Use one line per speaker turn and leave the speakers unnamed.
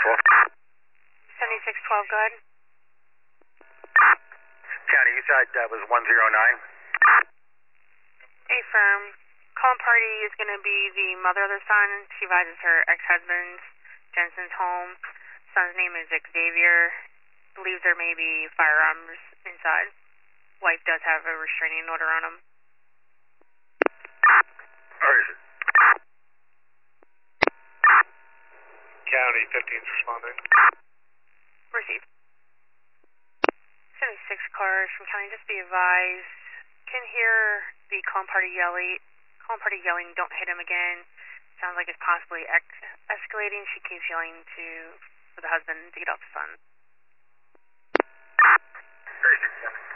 7612, go ahead.
County, you said that was 109?
Affirm. Calling party is going to be the mother of the son. She advises her ex-husband, Jensen's home. Son's name is Xavier. Believes there may be firearms inside. Wife does have a restraining order on him.
Where is it?
County, 15's responding.
Received. 76 cars from county, just be advised. Can hear the calling party yelling, don't hit him again. Sounds like it's possibly escalating. She keeps yelling for the husband to get off the phone.
36,